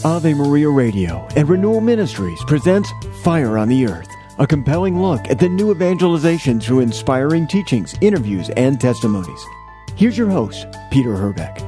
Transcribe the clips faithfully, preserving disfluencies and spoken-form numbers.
Ave Maria Radio and Renewal Ministries presents Fire on the Earth, a compelling look at the new evangelization through inspiring teachings, interviews, and testimonies. Here's your host, Peter Herbeck.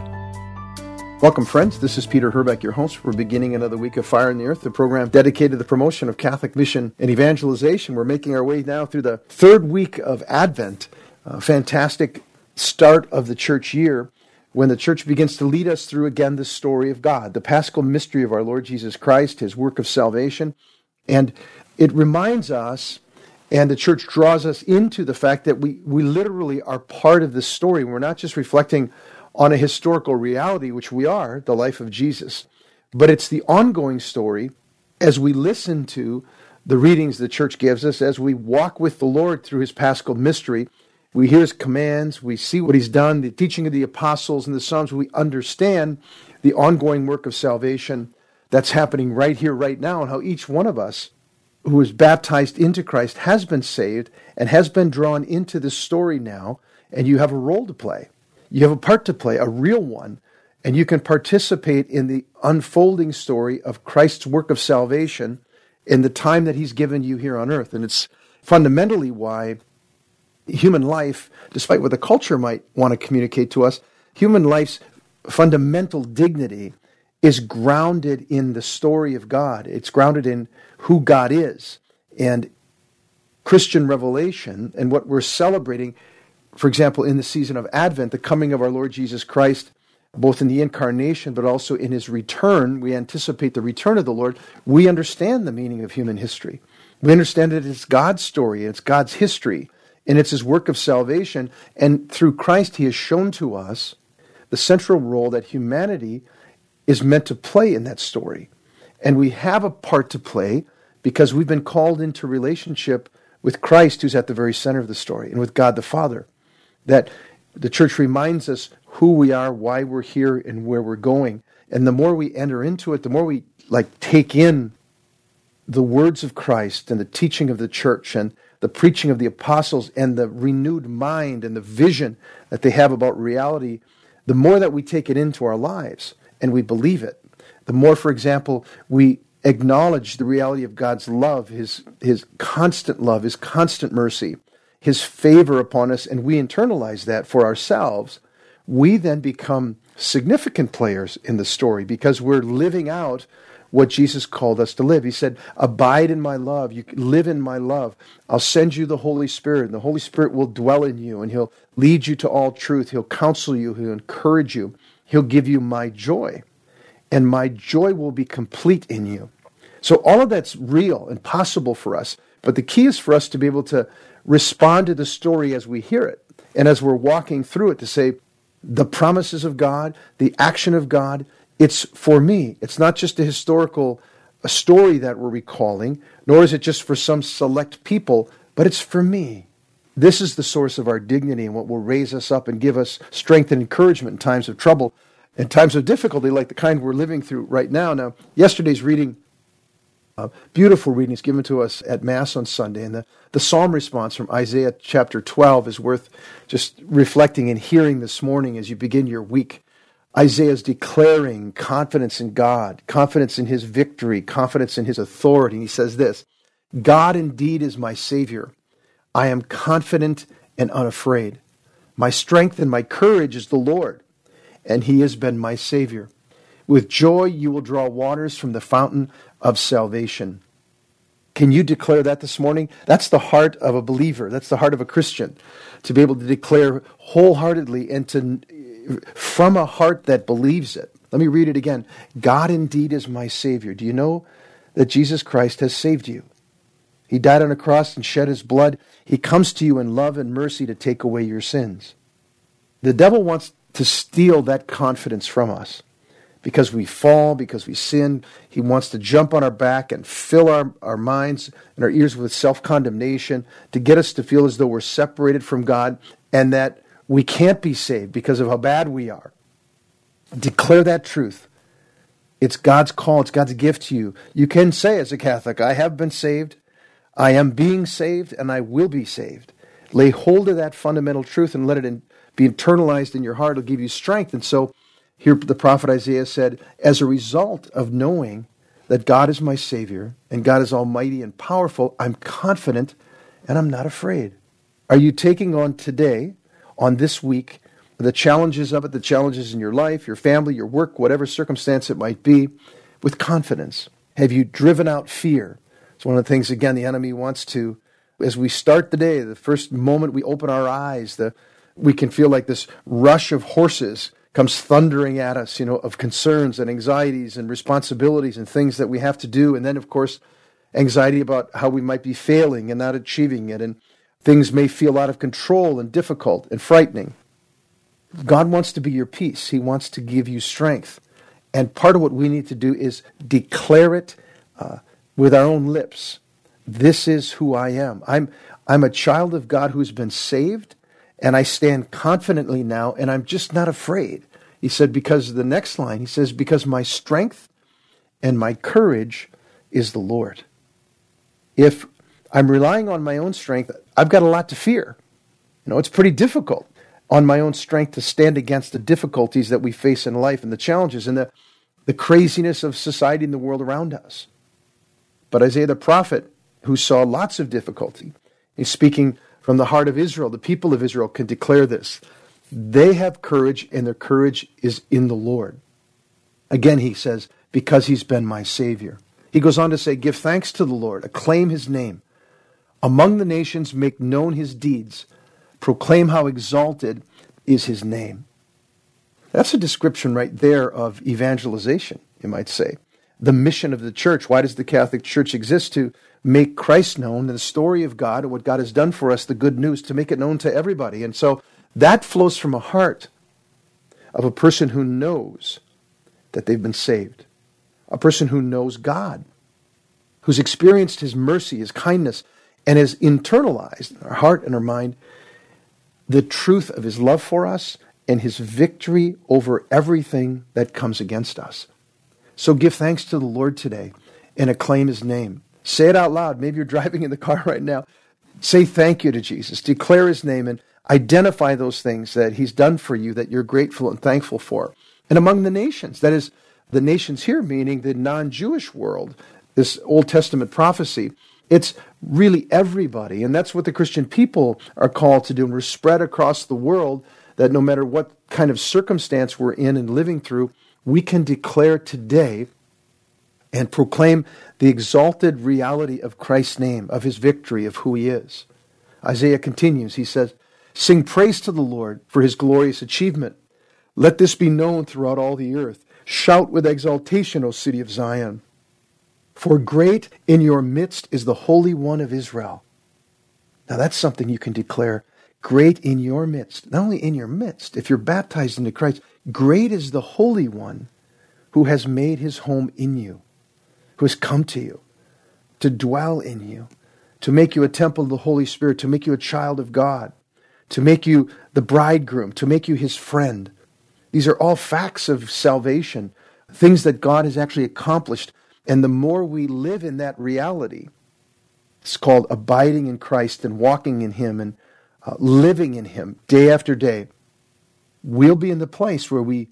Welcome, friends. This is Peter Herbeck, your host. We're beginning another week of Fire on the Earth, the program dedicated to the promotion of Catholic mission and evangelization. We're making our way now through the third week of Advent, a fantastic start of the church year, when the church begins to lead us through again the story of God, the paschal mystery of our Lord Jesus Christ, his work of salvation. And it reminds us, and the church draws us into the fact that we, we literally are part of this story. We're not just reflecting on a historical reality, which we are, the life of Jesus, but it's the ongoing story as we listen to the readings the church gives us, as we walk with the Lord through his paschal mystery. We hear his commands, we see what he's done, the teaching of the apostles and the Psalms. We understand the ongoing work of salvation that's happening right here, right now, and how each one of us who is baptized into Christ has been saved and has been drawn into this story now, and you have a role to play. You have a part to play, a real one, and you can participate in the unfolding story of Christ's work of salvation in the time that he's given you here on earth. And it's fundamentally why human life, despite what the culture might want to communicate to us, human life's fundamental dignity is grounded in the story of God. It's grounded in who God is. And Christian revelation and what we're celebrating, for example, in the season of Advent, the coming of our Lord Jesus Christ, both in the incarnation but also in his return, we anticipate the return of the Lord. We understand the meaning of human history. We understand that it's God's story, it's God's history, and it's his work of salvation. And through Christ, he has shown to us the central role that humanity is meant to play in that story. And we have a part to play because we've been called into relationship with Christ, who's at the very center of the story, and with God the Father. That the church reminds us who we are, why we're here, and where we're going. And the more we enter into it, the more we like take in the words of Christ and the teaching of the church and the preaching of the apostles and the renewed mind and the vision that they have about reality, the more that we take it into our lives and we believe it, the more, for example, we acknowledge the reality of God's love, his, his constant love, his constant mercy, his favor upon us, and we internalize that for ourselves, we then become significant players in the story because we're living out what Jesus called us to live. He said, abide in my love. You live in my love. I'll send you the Holy Spirit, and the Holy Spirit will dwell in you, and he'll lead you to all truth. He'll counsel you. He'll encourage you. He'll give you my joy, and my joy will be complete in you. So all of that's real and possible for us, but the key is for us to be able to respond to the story as we hear it, and as we're walking through it, to say, the promises of God, the action of God, it's for me. It's not just a historical a story that we're recalling, nor is it just for some select people, but it's for me. This is the source of our dignity and what will raise us up and give us strength and encouragement in times of trouble, in times of difficulty like the kind we're living through right now. Now, yesterday's reading, uh, beautiful readings given to us at Mass on Sunday, and the, the psalm response from Isaiah chapter twelve is worth just reflecting and hearing this morning as you begin your week. Isaiah is declaring confidence in God, confidence in his victory, confidence in his authority. He says this, God indeed is my Savior. I am confident and unafraid. My strength and my courage is the Lord, and he has been my Savior. With joy you will draw waters from the fountain of salvation. Can you declare that this morning? That's the heart of a believer. That's the heart of a Christian, to be able to declare wholeheartedly and to from a heart that believes it. Let me read it again. God indeed is my Savior. Do you know that Jesus Christ has saved you? He died on a cross and shed his blood. He comes to you in love and mercy to take away your sins. The devil wants to steal that confidence from us. Because we fall, because we sin, he wants to jump on our back and fill our, our minds and our ears with self-condemnation to get us to feel as though we're separated from God and that we can't be saved because of how bad we are. Declare that truth. It's God's call. It's God's gift to you. You can say as a Catholic, I have been saved, I am being saved, and I will be saved. Lay hold of that fundamental truth and let it in, be internalized in your heart. It'll give you strength. And so Here the prophet Isaiah said, as a result of knowing that God is my Savior and God is almighty and powerful, I'm confident and I'm not afraid. Are you taking on today, on this week, the challenges of it, the challenges in your life, your family, your work, whatever circumstance it might be, with confidence? Have you driven out fear? It's one of the things, again, the enemy wants to, as we start the day, the first moment we open our eyes, the, we can feel like this rush of horses comes thundering at us, you know, of concerns and anxieties and responsibilities and things that we have to do. And then, of course, anxiety about how we might be failing and not achieving it. And things may feel out of control and difficult and frightening. God wants to be your peace. He wants to give you strength. And part of what we need to do is declare it uh, with our own lips. This is who I am. I'm, I'm a child of God who's been saved, and I stand confidently now, and I'm just not afraid. He said, because the next line, he says, because my strength and my courage is the Lord. If I'm relying on my own strength, I've got a lot to fear. You know, it's pretty difficult on my own strength to stand against the difficulties that we face in life and the challenges and the, the craziness of society and the world around us. But Isaiah the prophet, who saw lots of difficulty, is speaking from the heart of Israel. The people of Israel can declare this. They have courage, and their courage is in the Lord. Again, he says, because he's been my Savior. He goes on to say, give thanks to the Lord, acclaim his name. Among the nations, make known his deeds. Proclaim how exalted is his name. That's a description right there of evangelization, you might say. The mission of the church. Why does the Catholic Church exist? To make Christ known, the story of God, and what God has done for us, the good news, to make it known to everybody. And so that flows from a heart of a person who knows that they've been saved. A person who knows God, who's experienced his mercy, his kindness, and has internalized in our heart and our mind the truth of his love for us and his victory over everything that comes against us. So give thanks to the Lord today and acclaim his name. Say it out loud. Maybe you're driving in the car right now. Say thank you to Jesus. Declare his name and identify those things that he's done for you that you're grateful and thankful for. And among the nations, that is, the nations here meaning the non-Jewish world, this Old Testament prophecy, it's really everybody. And that's what the Christian people are called to do. And we're spread across the world that no matter what kind of circumstance we're in and living through, we can declare today and proclaim the exalted reality of Christ's name, of his victory, of who he is. Isaiah continues. He says, sing praise to the Lord for his glorious achievement. Let this be known throughout all the earth. Shout with exultation, O city of Zion. For great in your midst is the Holy One of Israel. Now that's something you can declare. Great in your midst. Not only in your midst, if you're baptized into Christ, great is the Holy One who has made his home in you, who has come to you, to dwell in you, to make you a temple of the Holy Spirit, to make you a child of God, to make you the bridegroom, to make you his friend. These are all facts of salvation, things that God has actually accomplished. And the more we live in that reality, it's called abiding in Christ and walking in him and uh, living in him day after day, we'll be in the place where we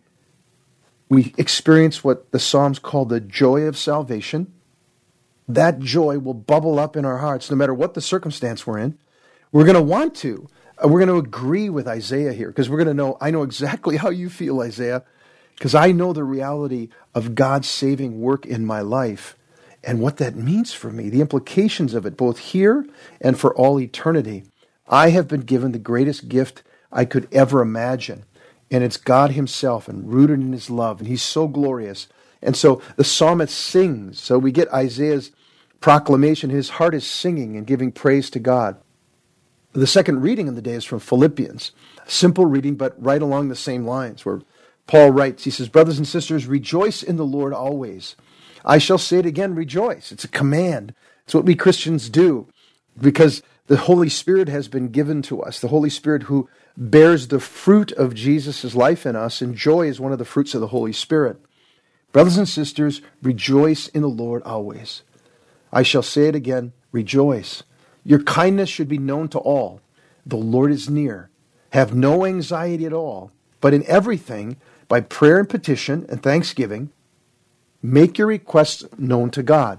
we experience what the Psalms call the joy of salvation. That joy will bubble up in our hearts no matter what the circumstance we're in. We're going to want to. Uh, we're going to agree with Isaiah here because we're going to know, I know exactly how you feel, Isaiah, because I know the reality of God's saving work in my life and what that means for me, the implications of it, both here and for all eternity. I have been given the greatest gift I could ever imagine, and it's God himself and rooted in his love, and he's so glorious. And so the psalmist sings. So we get Isaiah's proclamation. His heart is singing and giving praise to God. The second reading of the day is from Philippians. Simple reading, but right along the same lines, where Paul writes, he says, brothers and sisters, rejoice in the Lord always. I shall say it again, rejoice. It's a command. It's what we Christians do because the Holy Spirit has been given to us. The Holy Spirit who bears the fruit of Jesus' life in us, and joy is one of the fruits of the Holy Spirit. Brothers and sisters, rejoice in the Lord always. I shall say it again, rejoice. Your kindness should be known to all. The Lord is near. Have no anxiety at all, but in everything, by prayer and petition and thanksgiving, make your requests known to God.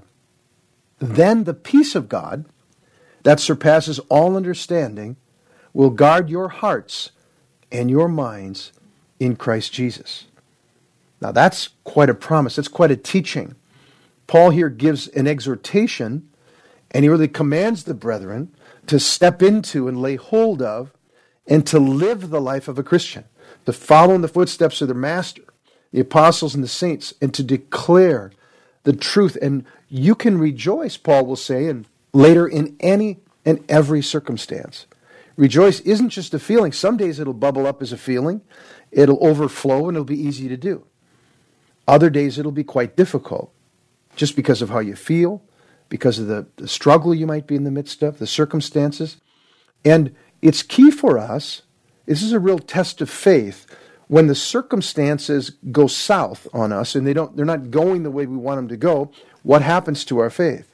Then the peace of God that surpasses all understanding will guard your hearts and your minds in Christ Jesus. Now that's quite a promise. That's quite a teaching. Paul here gives an exhortation, and he really commands the brethren to step into and lay hold of and to live the life of a Christian, to follow in the footsteps of their master, the apostles and the saints, and to declare the truth. And you can rejoice, Paul will say, and later in any and every circumstance. Rejoice isn't just a feeling. Some days it'll bubble up as a feeling. It'll overflow and it'll be easy to do. Other days it'll be quite difficult just because of how you feel, because of the, the struggle you might be in the midst of, the circumstances. And it's key for us, this is a real test of faith, when the circumstances go south on us and they don't, they're not going the way we want them to go, what happens to our faith?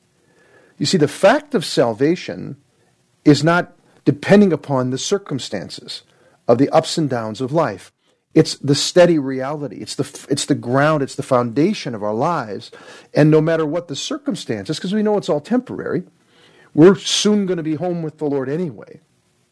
You see, the fact of salvation is not depending upon the circumstances of the ups and downs of life. It's the steady reality. It's the it's the ground. It's the foundation of our lives. And no matter what the circumstances, because we know it's all temporary, we're soon going to be home with the Lord anyway.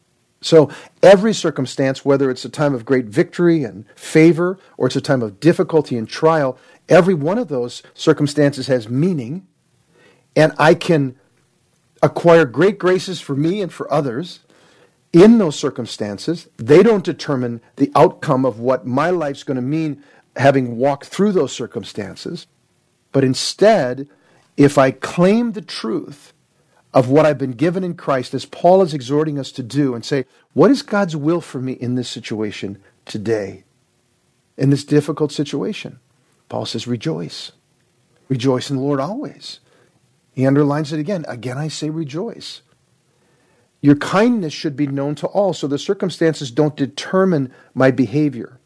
So every circumstance, whether it's a time of great victory and favor, or it's a time of difficulty and trial, every one of those circumstances has meaning, and I can acquire great graces for me and for others in those circumstances. They don't determine the outcome of what my life's going to mean having walked through those circumstances. But instead, if I claim the truth of what I've been given in Christ, as Paul is exhorting us to do, and say, what is God's will for me in this situation today? In this difficult situation? Paul says, rejoice. Rejoice in the Lord always. He underlines it again. Again, I say rejoice. Your kindness should be known to all, so the circumstances don't determine my behavior.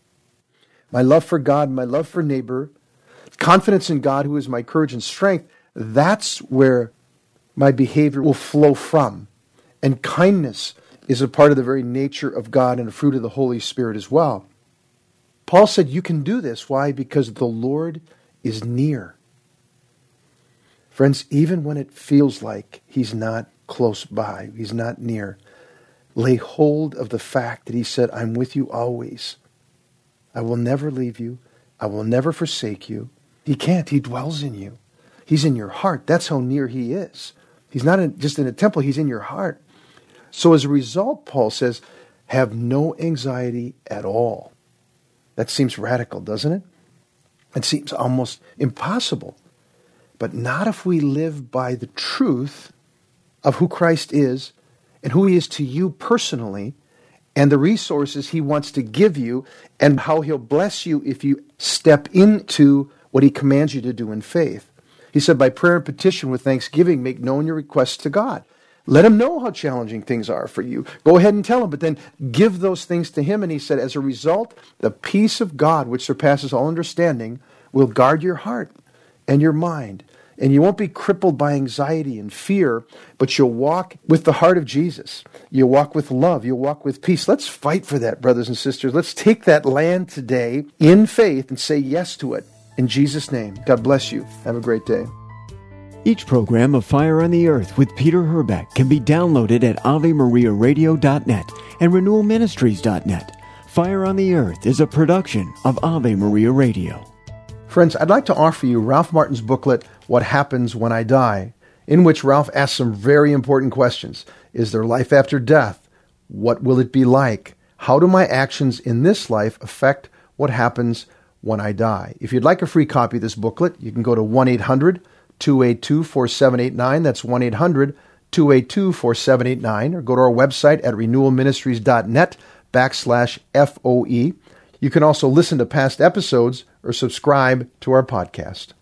My love for God, my love for neighbor, confidence in God who is my courage and strength, that's where my behavior will flow from. And kindness is a part of the very nature of God and a fruit of the Holy Spirit as well. Paul said you can do this. Why? Because the Lord is near. Friends, even when it feels like He's not close by, He's not near, lay hold of the fact that He said, I'm with you always. I will never leave you. I will never forsake you. He can't. He dwells in you. He's in your heart. That's how near He is. He's not in, just in a temple. He's in your heart. So as a result, Paul says, have no anxiety at all. That seems radical, doesn't it? It seems almost impossible. But not if we live by the truth of who Christ is and who He is to you personally and the resources He wants to give you and how He'll bless you if you step into what He commands you to do in faith. He said, by prayer and petition with thanksgiving, make known your requests to God. Let Him know how challenging things are for you. Go ahead and tell Him, but then give those things to Him. And He said, as a result, the peace of God, which surpasses all understanding, will guard your heart and your mind. And you won't be crippled by anxiety and fear, but you'll walk with the heart of Jesus. You'll walk with love. You'll walk with peace. Let's fight for that, brothers and sisters. Let's take that land today in faith and say yes to it. In Jesus' name, God bless you. Have a great day. Each program of Fire on the Earth with Peter Herbeck can be downloaded at ave maria radio dot net and renewal ministries dot net. Fire on the Earth is a production of Ave Maria Radio. Friends, I'd like to offer you Ralph Martin's booklet, What Happens When I Die, in which Ralph asks some very important questions. Is there life after death? What will it be like? How do my actions in this life affect what happens when I die? If you'd like a free copy of this booklet, you can go to one eight hundred two eight two four seven eight nine. That's one eight hundred two eight two four seven eight nine. Or go to our website at renewal ministries dot net backslash F O E. You can also listen to past episodes or subscribe to our podcast.